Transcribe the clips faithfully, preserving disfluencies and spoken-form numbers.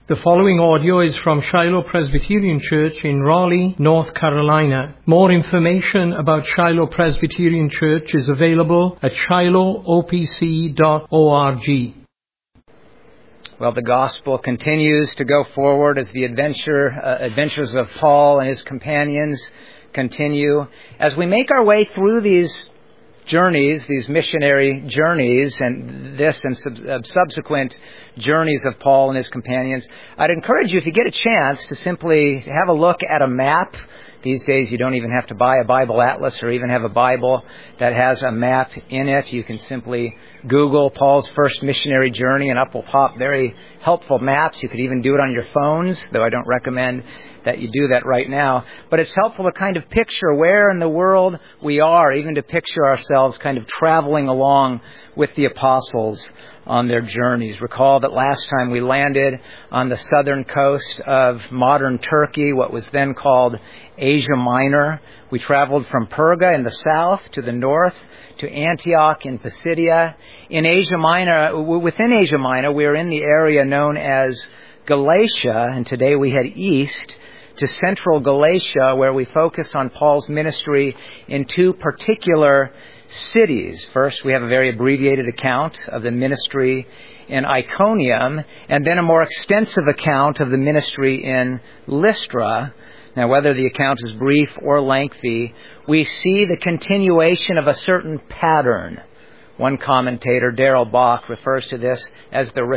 The following audio is from Shiloh Presbyterian Church in Raleigh, North Carolina. More information about Shiloh Presbyterian Church is available at shiloh o p c dot org. Well, the gospel continues to go forward as the adventure, uh, adventures of Paul and his companions continue. As we make our way through these journeys, these missionary journeys, and this and sub- uh, subsequent journeys of Paul and his companions, I'd encourage you, if you get a chance, to simply have a look at a map. These days, you don't even have to buy a Bible atlas or even have a Bible that has a map in it. You can simply Google Paul's first missionary journey, and up will pop very helpful maps. You could even do it on your phones, though I don't recommend that you do that right now. But it's helpful to kind of picture where in the world we are, even to picture ourselves kind of traveling along with the apostles on their journeys. Recall that last time we landed on the southern coast of modern Turkey, what was then called Asia Minor. We traveled from Perga in the south to the north to Antioch in Pisidia. In Asia Minor, within Asia Minor, we are in the area known as Galatia, and today we head east to central Galatia, where we focus on Paul's ministry in two particular cities. First, we have a very abbreviated account of the ministry in Iconium, and then a more extensive account of the ministry in Lystra. Now, whether the account is brief or lengthy, we see the continuation of a certain pattern. One commentator, Darrell Bock, refers to this as the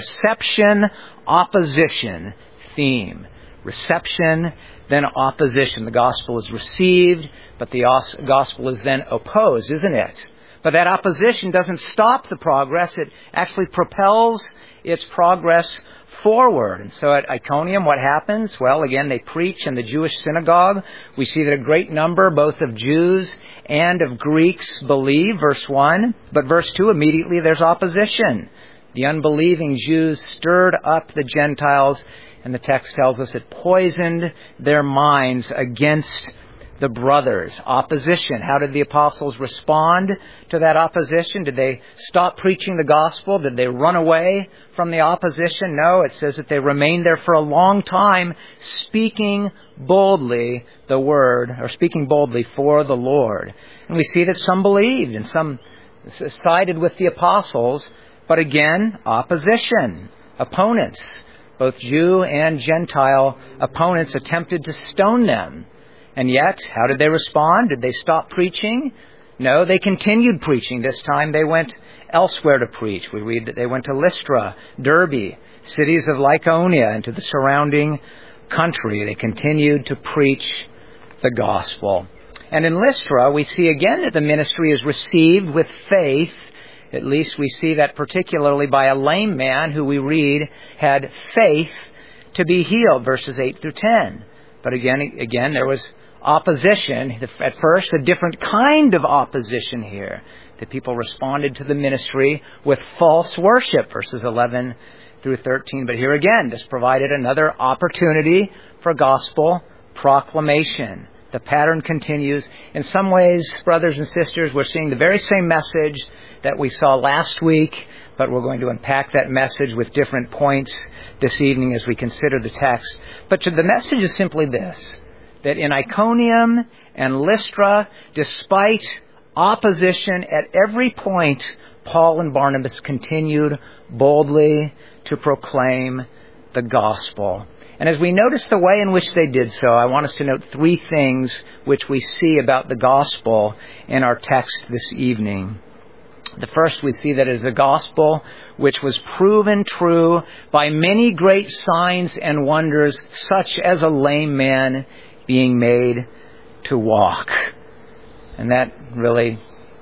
reception-opposition theme. Reception, then opposition. The gospel is received, but the gospel is then opposed, isn't it? But that opposition doesn't stop the progress. It actually propels its progress forward. And so at Iconium, what happens? Well, again, they preach in the Jewish synagogue. We see that a great number, both of Jews and of Greeks, believe, verse one. But verse two, immediately there's opposition. The unbelieving Jews stirred up the Gentiles, and the text tells us it poisoned their minds against the brothers. Opposition. How did the apostles respond to that opposition? Did they stop preaching the gospel? Did they run away from the opposition? No, it says that they remained there for a long time, speaking boldly the word, or speaking boldly for the Lord. And we see that some believed and some sided with the apostles, but again, opposition, opponents. Both Jew and Gentile opponents attempted to stone them. And yet, how did they respond? Did they stop preaching? No, they continued preaching. This time they went elsewhere to preach. We read that they went to Lystra, Derbe, cities of Lycaonia, and to the surrounding country. They continued to preach the gospel. And in Lystra, we see again that the ministry is received with faith. At least we see that particularly by a lame man who we read had faith to be healed, verses eight through ten. But again, again, there was opposition. At first, a different kind of opposition here. The people responded to the ministry with false worship, verses eleven through thirteen. But here again, this provided another opportunity for gospel proclamation. The pattern continues. In some ways, brothers and sisters, we're seeing the very same message that we saw last week, but we're going to unpack that message with different points this evening as we consider the text. But the message is simply this, that in Iconium and Lystra, despite opposition at every point, Paul and Barnabas continued boldly to proclaim the gospel. And as we notice the way in which they did so, I want us to note three things which we see about the gospel in our text this evening. The first, we see that it is a gospel which was proven true by many great signs and wonders, such as a lame man being made to walk. And that really,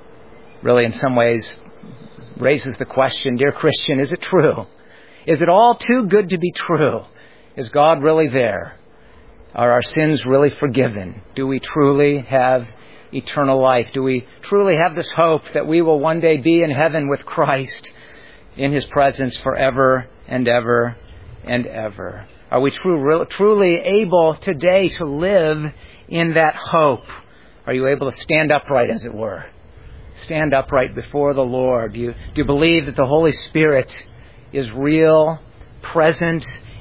really in some ways raises the question, dear Christian, is it true? Is it all too good to be true? Is God really there? Are our sins really forgiven? Do we truly have eternal life? Do we truly have this hope that we will one day be in heaven with Christ in His presence forever and ever and ever? Are we true, truly able today to live in that hope? Are you able to stand upright, as it were? Stand upright before the Lord. Do you, do you believe that the Holy Spirit is real, present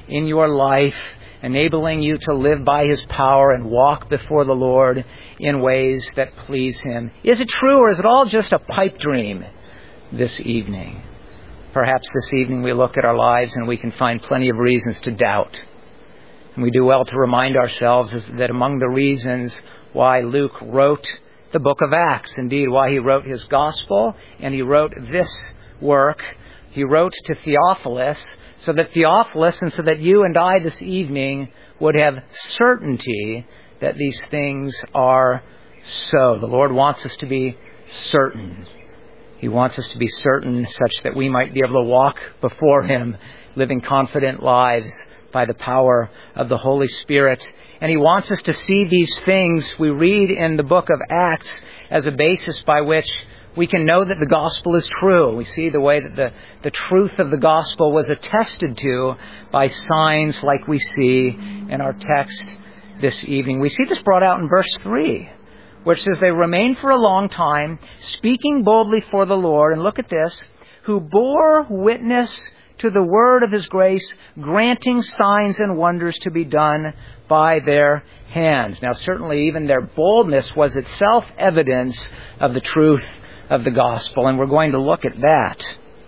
in your life, enabling you to live by His power and walk before the Lord in ways that please Him. Is it true, or is it all just a pipe dream this evening? Perhaps this evening we look at our lives and we can find plenty of reasons to doubt. And we do well to remind ourselves that among the reasons why Luke wrote the book of Acts, indeed why he wrote his gospel and he wrote this work, he wrote to Theophilus so that Theophilus and so that you and I this evening would have certainty that these things are so. The Lord wants us to be certain. He wants us to be certain such that we might be able to walk before Him, living confident lives by the power of the Holy Spirit. And He wants us to see these things we read in the book of Acts as a basis by which we can know that the gospel is true. We see the way that the, the truth of the gospel was attested to by signs like we see in our text this evening. We see this brought out in verse three, which says, they remained for a long time, speaking boldly for the Lord, and look at this, who bore witness to the word of His grace, granting signs and wonders to be done by their hands. Now, certainly even their boldness was itself evidence of the truth of the gospel, and we're going to look at that.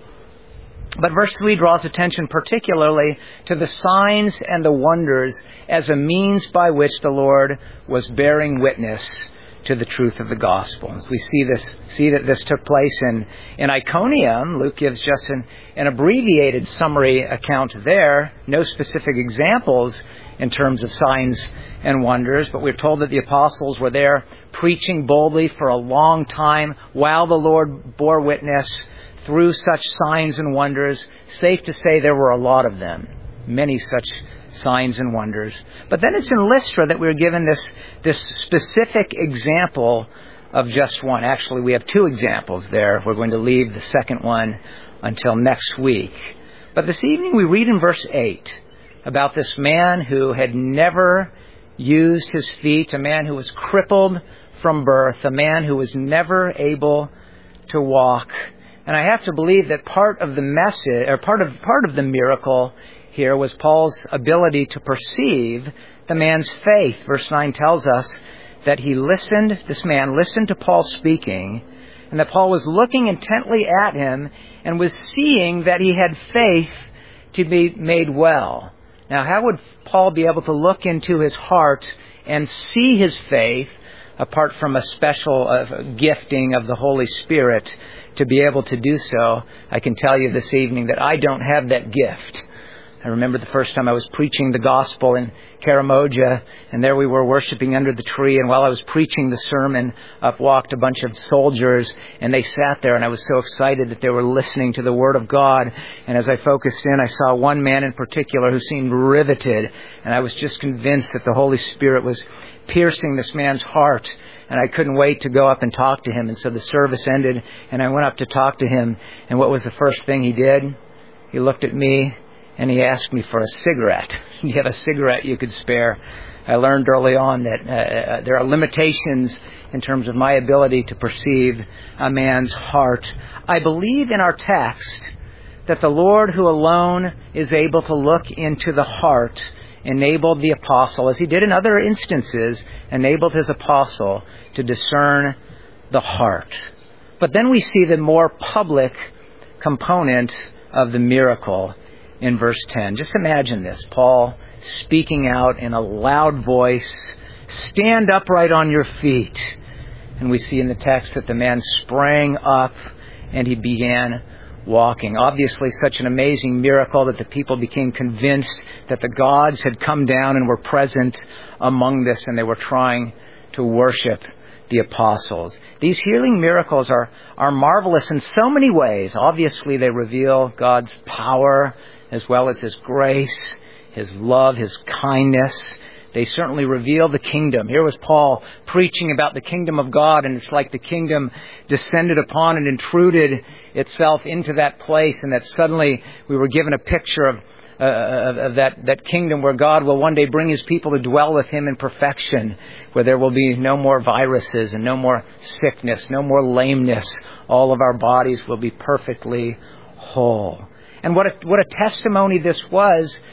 But verse three draws attention particularly to the signs and the wonders as a means by which the Lord was bearing witness to the truth of the gospel. As we see this, see that this took place in, in Iconium, Luke gives just an, an abbreviated summary account there, no specific examples in terms of signs and wonders, but we're told that the apostles were there preaching boldly for a long time while the Lord bore witness through such signs and wonders. Safe to say there were a lot of them, many such signs and wonders. But then it's in Lystra that we're given this, this specific example of just one. Actually, we have two examples there. We're going to leave the second one until next week. But this evening we read in verse eight about this man who had never used his feet, a man who was crippled from birth, a man who was never able to walk. And I have to believe that part of the message, or part of part of the miracle here was Paul's ability to perceive the man's faith. Verse nine tells us that he listened, this man listened to Paul speaking, and that Paul was looking intently at him and was seeing that he had faith to be made well. Now, how would Paul be able to look into his heart and see his faith apart from a special uh, gifting of the Holy Spirit to be able to do so? I can tell you this evening that I don't have that gift. I remember the first time I was preaching the gospel in Karamoja, and there we were worshiping under the tree, and while I was preaching the sermon, up walked a bunch of soldiers, and they sat there, and I was so excited that they were listening to the Word of God. And as I focused in, I saw one man in particular who seemed riveted, and I was just convinced that the Holy Spirit was piercing this man's heart, and I couldn't wait to go up and talk to him. And so the service ended, and I went up to talk to him, and what was the first thing he did? He looked at me, and he asked me for a cigarette. Do you have a cigarette you could spare? I learned early on that uh, there are limitations in terms of my ability to perceive a man's heart. I believe in our text that the Lord, who alone is able to look into the heart, enabled the apostle, as he did in other instances, enabled his apostle to discern the heart. But then we see the more public component of the miracle in verse ten. Just imagine this. Paul speaking out in a loud voice, "Stand upright on your feet." And we see in the text that the man sprang up and he began walking. Obviously such an amazing miracle that the people became convinced that the gods had come down and were present among this, and they were trying to worship the apostles. These healing miracles are, are marvelous in so many ways. Obviously they reveal God's power as well as His grace, His love, His kindness. They certainly reveal the kingdom. Here was Paul preaching about the kingdom of God, and it's like the kingdom descended upon and intruded itself into that place, and that suddenly we were given a picture of, uh, of, of that, that kingdom where God will one day bring His people to dwell with Him in perfection, where there will be no more viruses and no more sickness, no more lameness. All of our bodies will be perfectly whole. And what a, what a testimony this was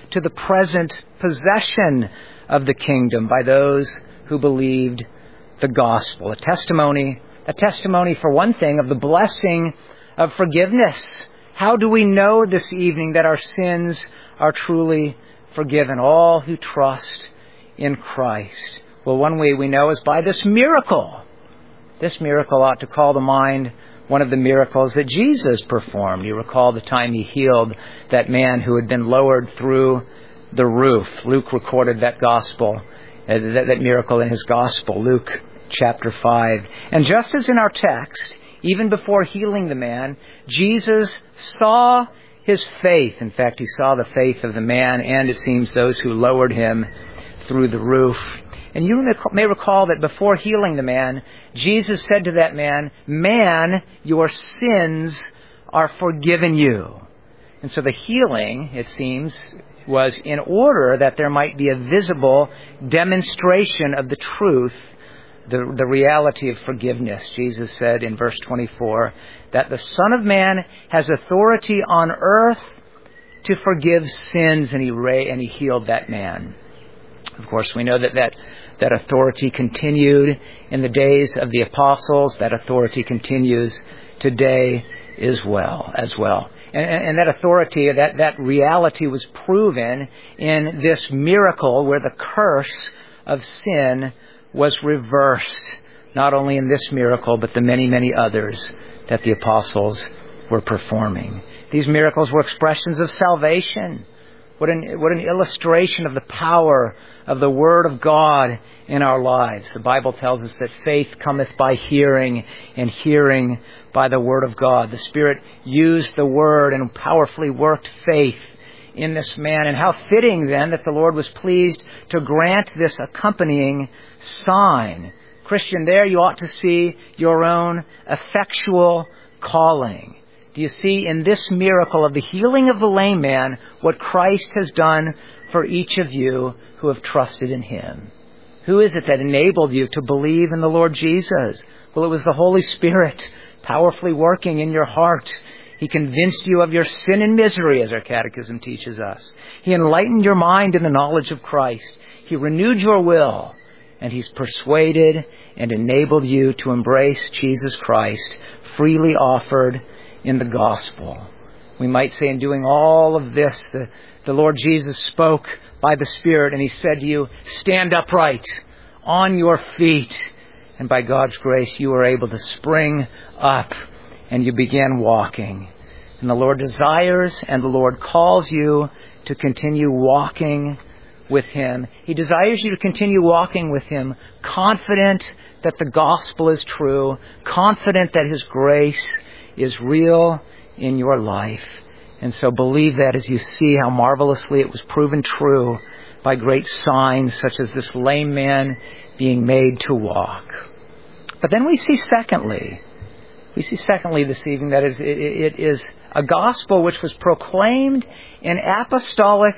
to the present possession of the kingdom by those who believed the gospel. A testimony, a testimony for one thing of the blessing of forgiveness. How do we know this evening that our sins are truly forgiven? All who trust in Christ. Well, one way we know is by this miracle. This miracle ought to call to mind one of the miracles that Jesus performed. You recall the time he healed that man who had been lowered through the roof. Luke recorded that gospel, uh, that, that miracle in his gospel, Luke chapter five. And just as in our text, even before healing the man, Jesus saw his faith. In fact, he saw the faith of the man and, it seems, those who lowered him through the roof. And you may recall that before healing the man, Jesus said to that man, "Man, your sins are forgiven you." And so the healing, it seems, was in order that there might be a visible demonstration of the truth, the, the reality of forgiveness. Jesus said in verse twenty-four that the Son of Man has authority on earth to forgive sins, and he, ra- and he healed that man. Of course, we know that, that that authority continued in the days of the apostles. That authority continues today as well. As well. And, and that authority, that, that reality was proven in this miracle where the curse of sin was reversed. Not only in this miracle, but the many, many others that the apostles were performing. These miracles were expressions of salvation. What an, what an illustration of the power of the Word of God in our lives. The Bible tells us that faith cometh by hearing, and hearing by the Word of God. The Spirit used the Word and powerfully worked faith in this man. And how fitting then that the Lord was pleased to grant this accompanying sign. Christian, there you ought to see your own effectual calling. Do you see in this miracle of the healing of the lame man what Christ has done for each of you who have trusted in Him? Who is it that enabled you to believe in the Lord Jesus? Well, it was the Holy Spirit powerfully working in your heart. He convinced you of your sin and misery, as our catechism teaches us. He enlightened your mind in the knowledge of Christ. He renewed your will, and He's persuaded and enabled you to embrace Jesus Christ, freely offered in the gospel. We might say in doing all of this, the, the Lord Jesus spoke by the Spirit, and He said to you, "Stand upright on your feet." And by God's grace, you were able to spring up and you began walking. And the Lord desires and the Lord calls you to continue walking with Him. He desires you to continue walking with Him, confident that the gospel is true, confident that His grace is real in your life. And so believe that as you see how marvelously it was proven true by great signs such as this lame man being made to walk. But then we see secondly, we see secondly this evening that it, it, it is a gospel which was proclaimed in apostolic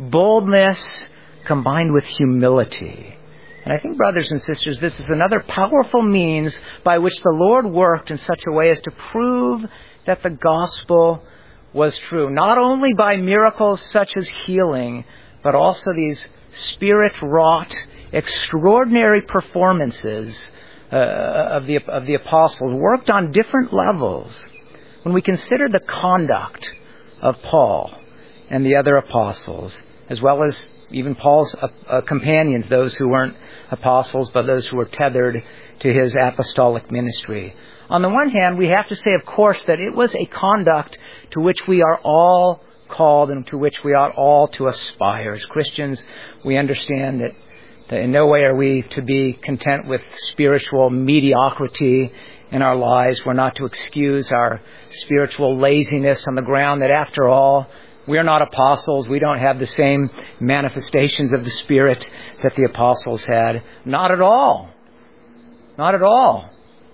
boldness combined with humility. And I think, brothers and sisters, this is another powerful means by which the Lord worked in such a way as to prove that the gospel was true. Not only by miracles such as healing, but also these Spirit-wrought, extraordinary performances uh, of the of the apostles worked on different levels. When we consider the conduct of Paul and the other apostles, as well as even Paul's uh, uh, companions, those who weren't apostles, but those who were tethered to his apostolic ministry. On the one hand, we have to say, of course, that it was a conduct to which we are all called and to which we ought all to aspire. As Christians, we understand that, that in no way are we to be content with spiritual mediocrity in our lives. We're not to excuse our spiritual laziness on the ground that, after all, we are not apostles. We don't have the same manifestations of the Spirit that the apostles had. Not at all. Not at all.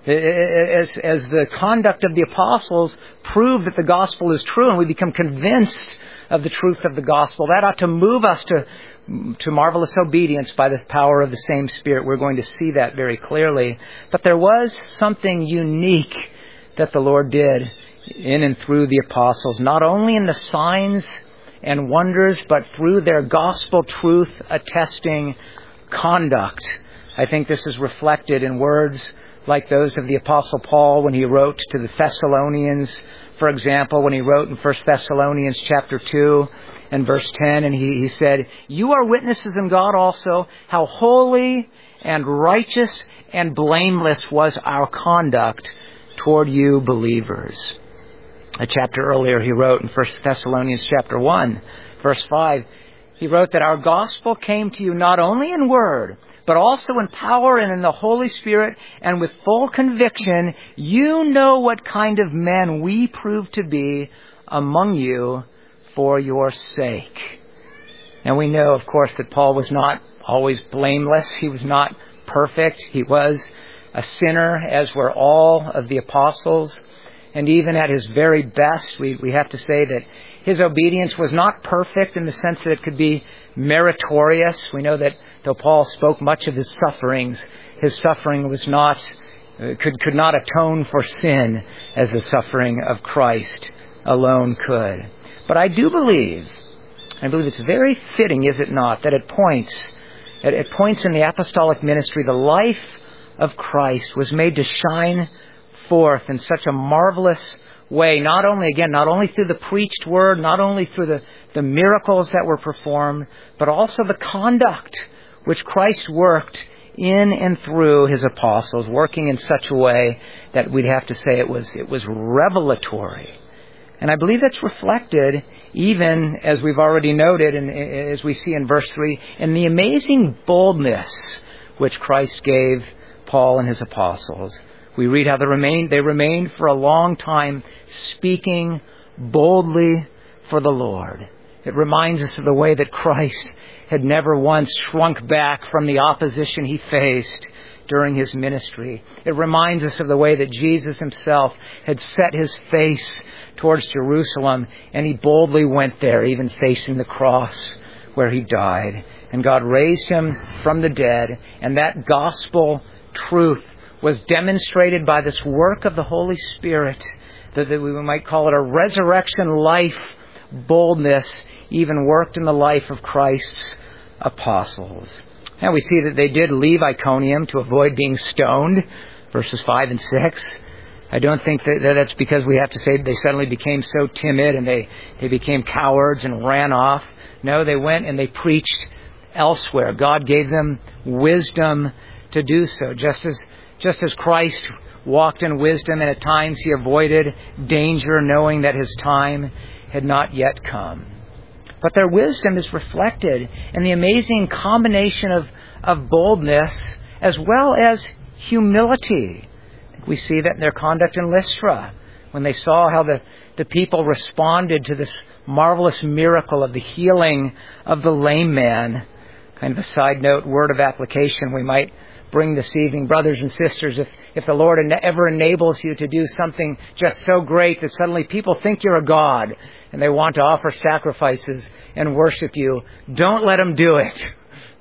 As, as the conduct of the apostles proved that the gospel is true and we become convinced of the truth of the gospel, that ought to move us to, to marvelous obedience by the power of the same Spirit. We're going to see that very clearly. But there was something unique that the Lord did in and through the apostles, not only in the signs and wonders, but through their gospel truth attesting conduct. I think this is reflected in words like those of the Apostle Paul when he wrote to the Thessalonians, for example, when he wrote in First Thessalonians chapter two and verse ten, and he, he said, "You are witnesses in God also how holy and righteous and blameless was our conduct toward you believers." A chapter earlier he wrote in First Thessalonians chapter one, verse five, he wrote that our gospel came to you not only in word, but also in power and in the Holy Spirit, and with full conviction. You know what kind of men we proved to be among you for your sake. And we know, of course, that Paul was not always blameless. He was not perfect. He was a sinner, as were all of the apostles. And even at his very best, we, we have to say that his obedience was not perfect in the sense that it could be meritorious. We know that though Paul spoke much of his sufferings, his suffering was not, uh, could, could not atone for sin as the suffering of Christ alone could. But I do believe, I believe it's very fitting, is it not, that it points, at, at points in the apostolic ministry, the life of Christ was made to shine forth in such a marvelous way, not only, again, not only through the preached word, not only through the, the miracles that were performed, but also the conduct which Christ worked in and through his apostles, working in such a way that we'd have to say it was, it was revelatory. And I believe that's reflected, even as we've already noted, and as we see in verse three, in the amazing boldness which Christ gave Paul and his apostles. We read how they remained, they remained for a long time speaking boldly for the Lord. It reminds us of the way that Christ had never once shrunk back from the opposition he faced during his ministry. It reminds us of the way that Jesus himself had set his face towards Jerusalem, and he boldly went there, even facing the cross where he died. And God raised him from the dead, and that gospel truth was demonstrated by this work of the Holy Spirit, that we might call it a resurrection life boldness, even worked in the life of Christ's apostles. And we see that they did leave Iconium to avoid being stoned, verses five and six. I don't think that that's because we have to say they suddenly became so timid and they, they became cowards and ran off. No, they went and they preached elsewhere. God gave them wisdom to do so, just as Just as Christ walked in wisdom, and at times he avoided danger, knowing that his time had not yet come. But their wisdom is reflected in the amazing combination of, of boldness as well as humility. We see that in their conduct in Lystra, when they saw how the, the people responded to this marvelous miracle of the healing of the lame man. Kind of a side note, word of application we might bring this evening, brothers and sisters, if, if the Lord ever enables you to do something just so great that suddenly people think you're a god and they want to offer sacrifices and worship you, don't let them do it.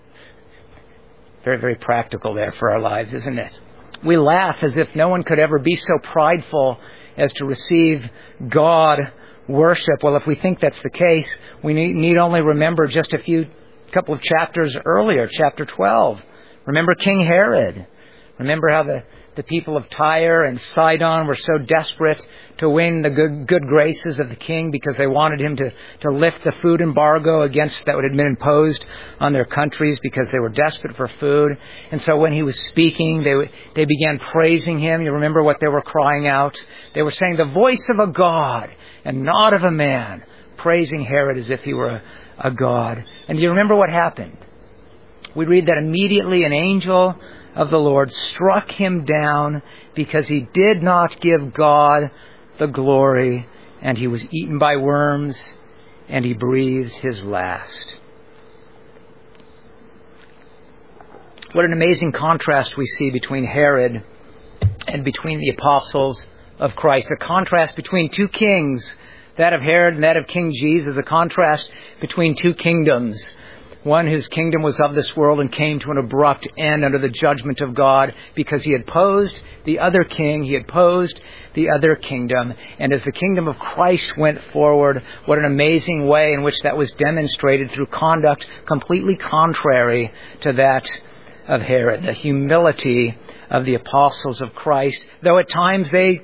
Very, very practical there for our lives, isn't it? We laugh as if no one could ever be so prideful as to receive God worship. Well, if we think that's the case, we need, need only remember just a few couple of chapters earlier, chapter twelve. Remember King Herod. Remember how the, the people of Tyre and Sidon were so desperate to win the good, good graces of the king because they wanted him to, to lift the food embargo against that had been imposed on their countries because they were desperate for food. And so when he was speaking, they they began praising him. You remember what they were crying out? They were saying, "The voice of a God and not of a man," praising Herod as if he were a, a god. And do you remember what happened? We read that immediately an angel of the Lord struck him down because he did not give God the glory, and he was eaten by worms, and he breathed his last. What an amazing contrast we see between Herod and between the apostles of Christ. A contrast between two kings, that of Herod and that of King Jesus, a contrast between two kingdoms. one whose kingdom was of this world and came to an abrupt end under the judgment of God because he had posed the other king, he had posed the other kingdom. And as the kingdom of Christ went forward, what an amazing way in which that was demonstrated through conduct completely contrary to that of Herod. The humility of the apostles of Christ, though at times they,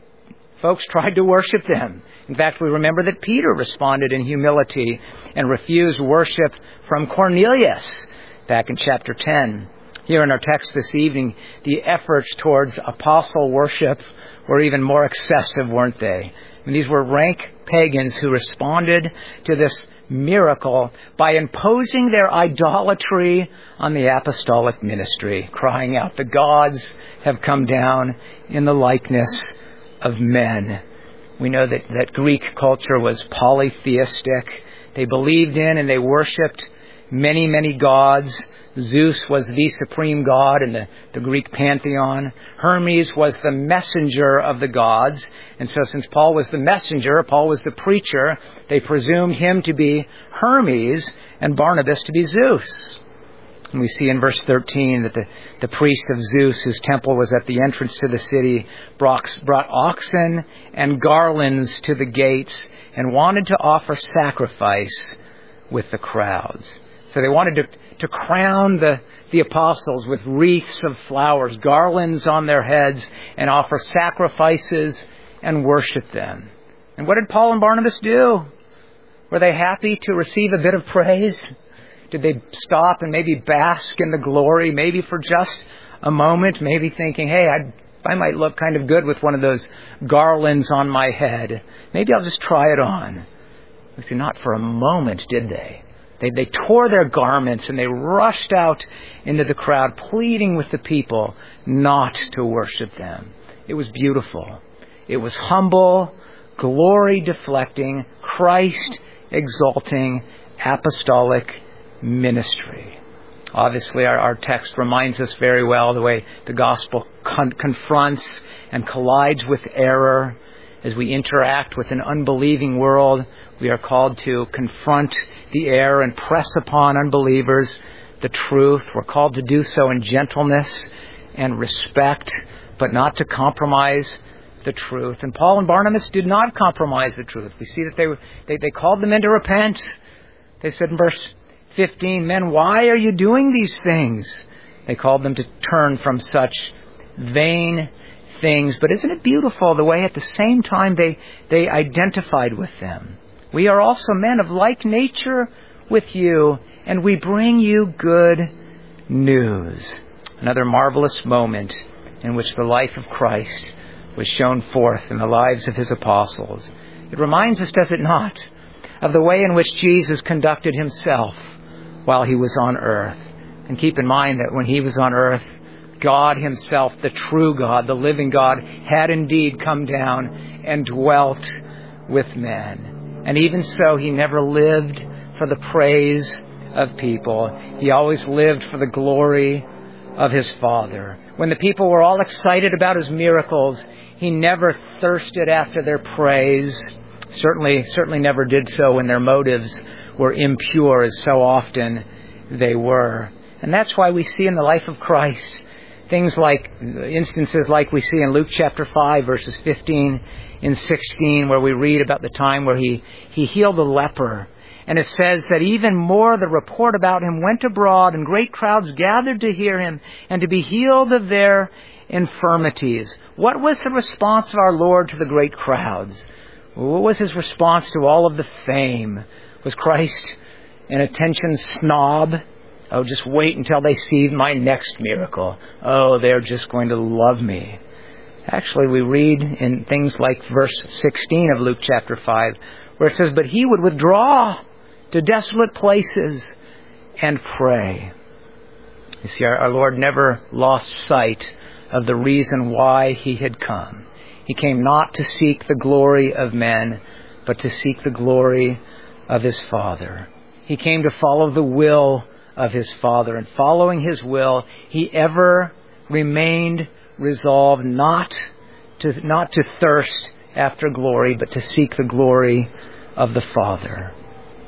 folks tried to worship them. In fact, we remember that Peter responded in humility and refused worship from Cornelius back in chapter ten. Here in our text this evening, the efforts towards apostle worship were even more excessive, weren't they? And these were rank pagans who responded to this miracle by imposing their idolatry on the apostolic ministry, crying out, "The gods have come down in the likeness of men." We know that, that Greek culture was polytheistic. They believed in and they worshipped many, many gods. Zeus was the supreme god in the, the Greek pantheon. Hermes was the messenger of the gods. And so since Paul was the messenger, Paul was the preacher, they presumed him to be Hermes and Barnabas to be Zeus. And we see in verse thirteen that the, the priest of Zeus, whose temple was at the entrance to the city, brought, brought oxen and garlands to the gates and wanted to offer sacrifice with the crowds. So they wanted to, to crown the, the apostles with wreaths of flowers, garlands on their heads, and offer sacrifices and worship them. And what did Paul and Barnabas do? Were they happy to receive a bit of praise? Did they stop and maybe bask in the glory, maybe for just a moment, maybe thinking, hey, I I might look kind of good with one of those garlands on my head. Maybe I'll just try it on. See, not for a moment, did they? They, they tore their garments and they rushed out into the crowd, pleading with the people not to worship them. It was beautiful. It was humble, glory-deflecting, Christ-exalting, apostolic ministry. Obviously, our, our text reminds us very well the way the gospel con- confronts and collides with error. As we interact with an unbelieving world, we are called to confront the error and press upon unbelievers the truth. We're called to do so in gentleness and respect, but not to compromise the truth. And Paul and Barnabas did not compromise the truth. We see that they they, they called the men to repent. They said in verse fifteen, "Men, why are you doing these things?" They called them to turn from such vain things. But isn't it beautiful the way at the same time they, they identified with them? "We are also men of like nature with you, and we bring you good news." Another marvelous moment in which the life of Christ was shown forth in the lives of his apostles. It reminds us, does it not, of the way in which Jesus conducted himself while he was on earth. And keep in mind that when he was on earth, God himself, the true God, the living God, had indeed come down and dwelt with men. And even so, he never lived for the praise of people. He always lived for the glory of his Father. When the people were all excited about his miracles, he never thirsted after their praise. Certainly, certainly never did so when their motives were impure, as so often they were. And that's why we see in the life of Christ things like, instances like we see in Luke chapter five, verses fifteen and sixteen, where we read about the time where he, he healed a leper. And it says that even more the report about him went abroad, and great crowds gathered to hear him and to be healed of their infirmities. What was the response of our Lord to the great crowds? What was his response to all of the fame? Was Christ an attention snob? Oh, just wait until they see my next miracle. Oh, they're just going to love me. Actually, we read in things like verse sixteen of Luke chapter five, where it says, "But he would withdraw to desolate places and pray." You see, our, our Lord never lost sight of the reason why he had come. He came not to seek the glory of men, but to seek the glory of his Father. He came to follow the will of his Father. And following his will, he ever remained resolved not to, not to thirst after glory, but to seek the glory of the Father.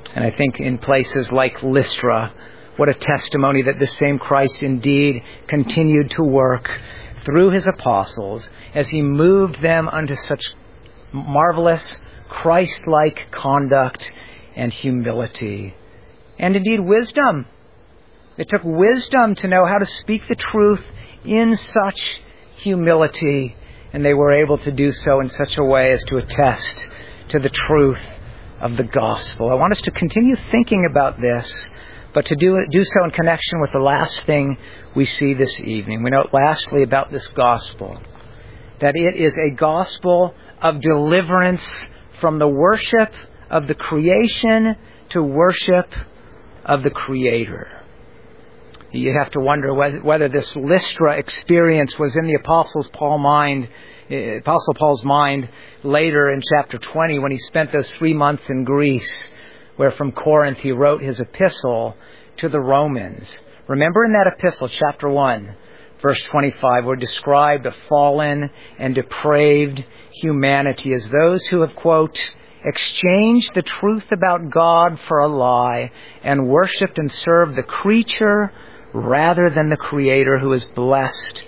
And I think in places like Lystra, what a testimony that this same Christ indeed continued to work through his apostles as he moved them unto such marvelous Christ-like conduct and humility. And indeed wisdom. It took wisdom to know how to speak the truth in such humility. And they were able to do so in such a way as to attest to the truth of the gospel. I want us to continue thinking about this, but to do, do so in connection with the last thing we see this evening. We note lastly about this gospel, that it is a gospel of deliverance from the worship of the creation to worship of the Creator. You have to wonder whether this Lystra experience was in the Apostle Paul's mind, Apostle Paul's mind later in chapter twenty when he spent those three months in Greece, where from Corinth he wrote his epistle to the Romans. Remember in that epistle, chapter one, verse twenty-five, where described a fallen and depraved humanity as those who have, quote, exchanged the truth about God for a lie and worshipped and served the creature rather than the Creator, who is blessed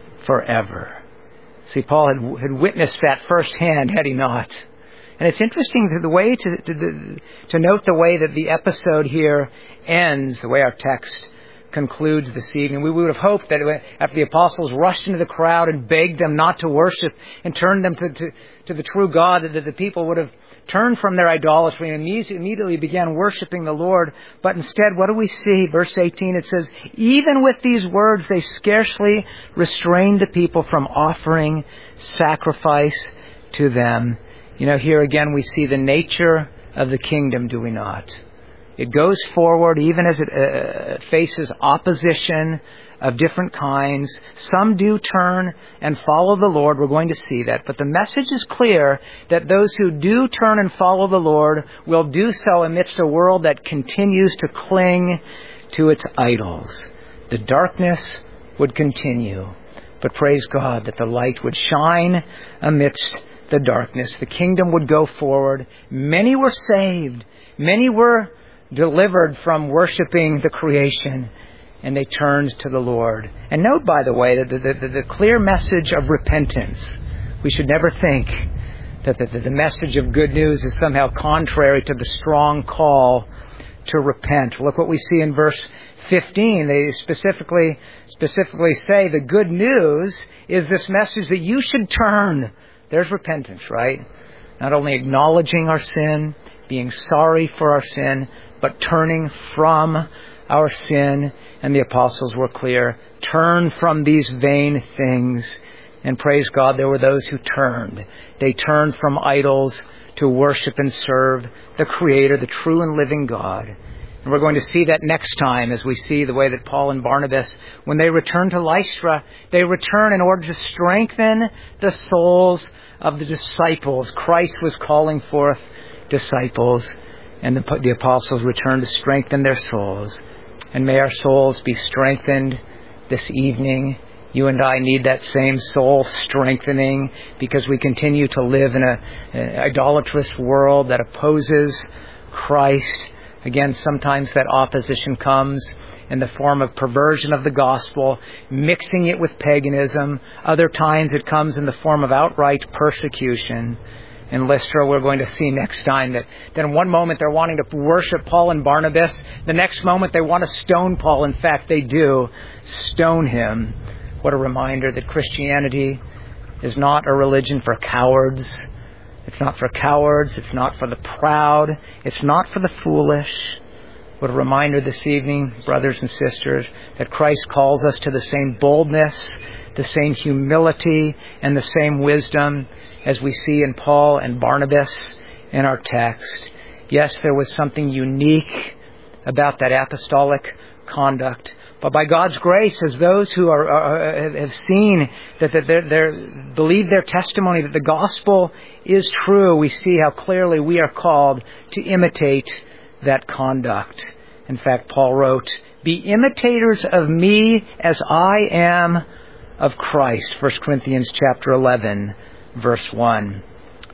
forever. See, Paul had, had witnessed that firsthand, had he not? And it's interesting that the way to, to, to note the way that the episode here ends, the way our text concludes this evening. We would have hoped that after the apostles rushed into the crowd and begged them not to worship and turned them to, to, to the true God, that the people would have turned from their idolatry and immediately began worshiping the Lord. But instead, what do we see? Verse eighteen, it says, even with these words, they scarcely restrained the people from offering sacrifice to them. You know, here again we see the nature of the kingdom, do we not? It goes forward even as it uh, faces opposition of different kinds. Some do turn and follow the Lord. We're going to see that. But the message is clear that those who do turn and follow the Lord will do so amidst a world that continues to cling to its idols. The darkness would continue. But praise God that the light would shine amidst the darkness. The kingdom would go forward. Many were saved. Many were delivered from worshiping the creation, and they turned to the Lord. And note, by the way, that the, the, the clear message of repentance. We should never think that the, the message of good news is somehow contrary to the strong call to repent. Look what we see in verse fifteen. They specifically specifically say the good news is this message that you should turn. There's repentance, right? Not only acknowledging our sin, being sorry for our sin, but turning from our sin. And the apostles were clear. Turn from these vain things. And praise God, there were those who turned. They turned from idols to worship and serve the Creator, the true and living God. And we're going to see that next time as we see the way that Paul and Barnabas, when they return to Lystra, they return in order to strengthen the souls of the disciples. Christ was calling forth disciples, and the, the apostles returned to strengthen their souls. And may our souls be strengthened this evening. You and I need that same soul strengthening because we continue to live in a, an idolatrous world that opposes Christ. Again, sometimes that opposition comes in the form of perversion of the gospel, mixing it with paganism. Other times it comes in the form of outright persecution. In Lystra, we're going to see next time that, that in one moment they're wanting to worship Paul and Barnabas. The next moment they want to stone Paul. In fact, they do stone him. What a reminder that Christianity is not a religion for cowards. It's not for cowards. It's not for the proud. It's not for the foolish. What a reminder this evening, brothers and sisters, that Christ calls us to the same boldness, the same humility, and the same wisdom as we see in Paul and Barnabas in our text. Yes, there was something unique about that apostolic conduct. But by God's grace, as those who are, are have seen that they're, they're, believe their testimony that the gospel is true, we see how clearly we are called to imitate that conduct. In fact, Paul wrote, "Be imitators of me as I am of Christ." First Corinthians chapter eleven, verse one.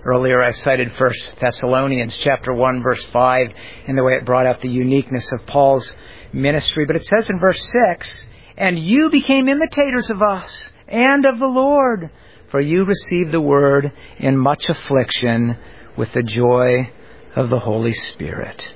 Earlier I cited First Thessalonians chapter one, verse five, and the way it brought out the uniqueness of Paul's ministry. But it says in verse six, "And you became imitators of us and of the Lord, for you received the word in much affliction with the joy of the Holy Spirit."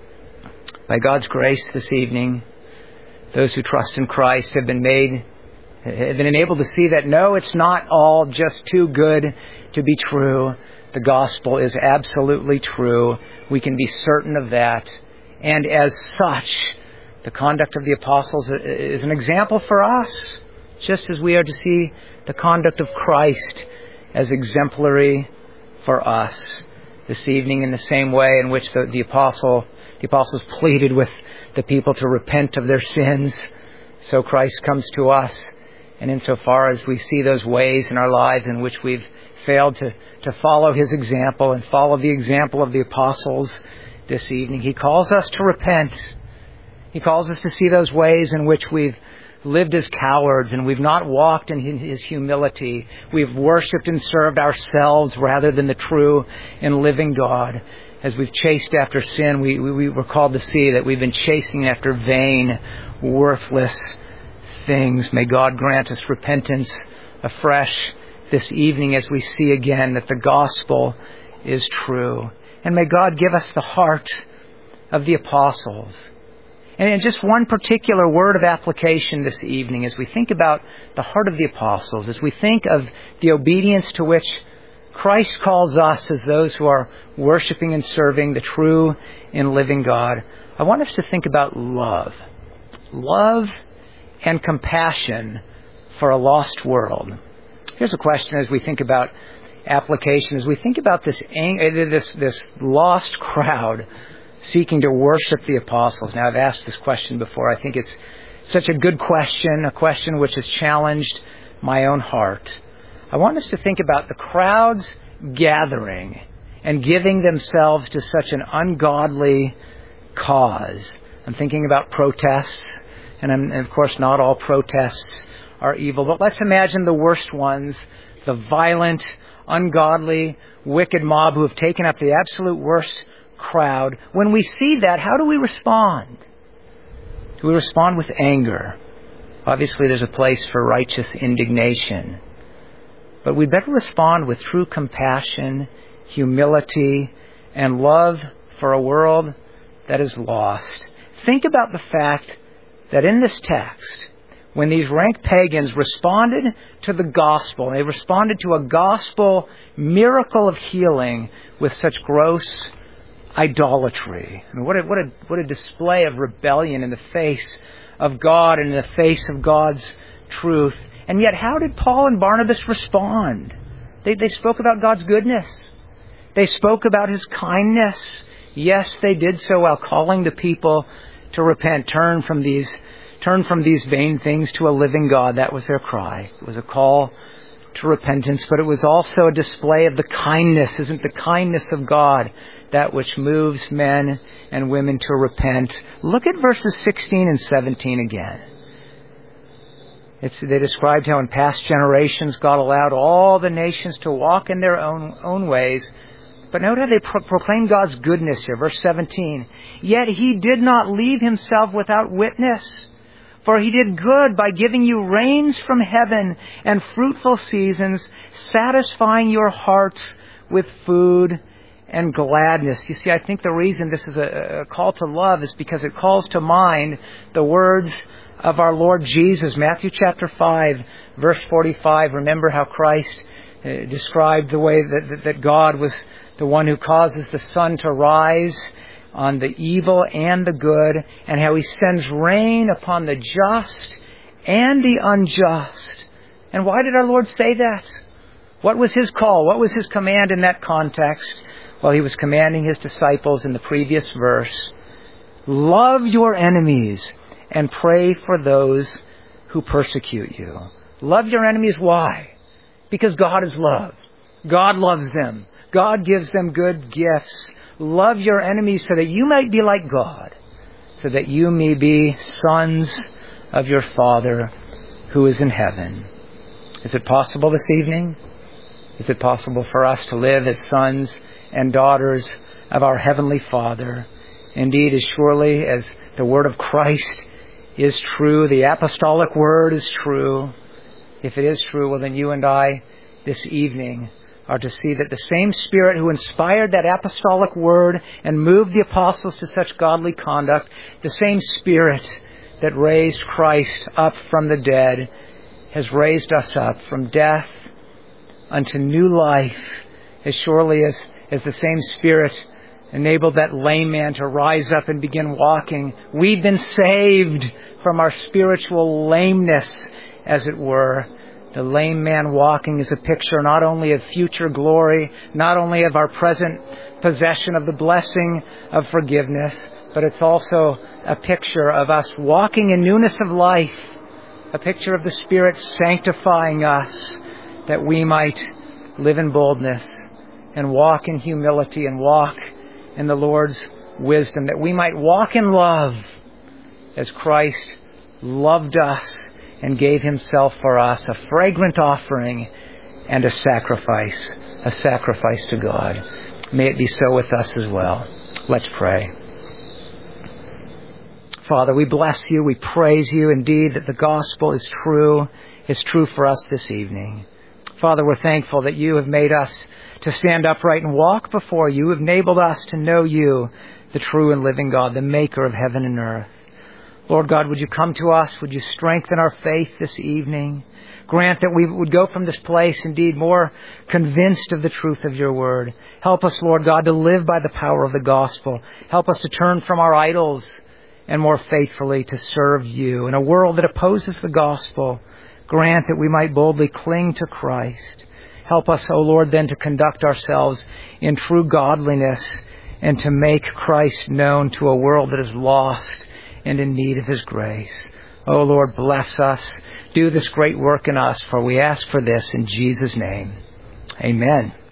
By God's grace this evening, those who trust in Christ have been made, have been enabled to see that no, it's not all just too good to be true. The gospel is absolutely true. We can be certain of that. And as such, the conduct of the apostles is an example for us, just as we are to see the conduct of Christ as exemplary for us this evening, in the same way in which the, the apostle the apostles pleaded with the people to repent of their sins. So Christ comes to us, and insofar as we see those ways in our lives in which we've failed to, to follow His example and follow the example of the apostles this evening, He calls us to repent. He calls us to see those ways in which we've lived as cowards and we've not walked in His humility. We've worshipped and served ourselves rather than the true and living God. As we've chased after sin, we, we, we were called to see that we've been chasing after vain, worthless things. May God grant us repentance afresh this evening as we see again that the gospel is true. And may God give us the heart of the apostles. And in just one particular word of application this evening, as we think about the heart of the apostles, as we think of the obedience to which Christ calls us as those who are worshiping and serving the true and living God, I want us to think about love. Love and compassion for a lost world. Here's a question as we think about application, as we think about this this, this lost crowd seeking to worship the apostles. Now, I've asked this question before. I think it's such a good question, a question which has challenged my own heart. I want us to think about the crowds gathering and giving themselves to such an ungodly cause. I'm thinking about protests, and, I'm, and of course not all protests are evil, but let's imagine the worst ones, the violent, ungodly, wicked mob who have taken up the absolute worst crowd. When we see that, how do we respond? Do we respond with anger? Obviously there's a place for righteous indignation. But we better respond with true compassion, humility, and love for a world that is lost. Think about the fact that in this text, when these rank pagans responded to the gospel, they responded to a gospel miracle of healing with such gross idolatry. I mean, what a, what a, what a display of rebellion in the face of God and in the face of God's truth. And yet, how did Paul and Barnabas respond? They, they spoke about God's goodness. They spoke about His kindness. Yes, they did so while calling the people to repent, turn from these, turn from these vain things to a living God. That was their cry. It was a call to repentance, but it was also a display of the kindness. Isn't the kindness of God that which moves men and women to repent? Look at verses sixteen and seventeen again. It's, they described how in past generations God allowed all the nations to walk in their own own ways. But note how they pro- proclaim God's goodness here. Verse seventeen. Yet He did not leave Himself without witness. For He did good by giving you rains from heaven and fruitful seasons, satisfying your hearts with food and gladness. You see, I think the reason this is a, a call to love is because it calls to mind the words of our Lord Jesus. Matthew chapter five, verse forty-five. Remember how Christ uh, described the way that, that, that God was the one who causes the sun to rise on the evil and the good, and how He sends rain upon the just and the unjust. And why did our Lord say that? What was His call? What was His command in that context? Well, He was commanding His disciples in the previous verse, love your enemies and pray for those who persecute you. Love your enemies. Why? Because God is love. God loves them. God gives them good gifts. Love your enemies so that you might be like God, so that you may be sons of your Father who is in heaven. Is it possible this evening? Is it possible for us to live as sons and daughters of our Heavenly Father? Indeed, as surely as the Word of Christ is true, the apostolic Word is true. If it is true, well then you and I this evening are to see that the same Spirit who inspired that apostolic Word and moved the apostles to such godly conduct, the same Spirit that raised Christ up from the dead, has raised us up from death unto new life, as surely as, as the same Spirit enabled that lame man to rise up and begin walking. We've been saved from our spiritual lameness, as it were. The lame man walking is a picture not only of future glory, not only of our present possession of the blessing of forgiveness, but it's also a picture of us walking in newness of life, a picture of the Spirit sanctifying us, that we might live in boldness and walk in humility and walk in the Lord's wisdom, that we might walk in love as Christ loved us and gave Himself for us, a fragrant offering and a sacrifice, a sacrifice to God. May it be so with us as well. Let's pray. Father, we bless You, we praise You indeed that the gospel is true, is true for us this evening. Father, we're thankful that You have made us to stand upright and walk before You. You have enabled us to know You, the true and living God, the maker of heaven and earth. Lord God, would You come to us? Would You strengthen our faith this evening? Grant that we would go from this place indeed more convinced of the truth of Your word. Help us, Lord God, to live by the power of the gospel. Help us to turn from our idols and more faithfully to serve You. In a world that opposes the gospel, grant that we might boldly cling to Christ. Help us, O Lord, then to conduct ourselves in true godliness and to make Christ known to a world that is lost and in need of His grace. O Lord, bless us. Do this great work in us, for we ask for this in Jesus' name. Amen.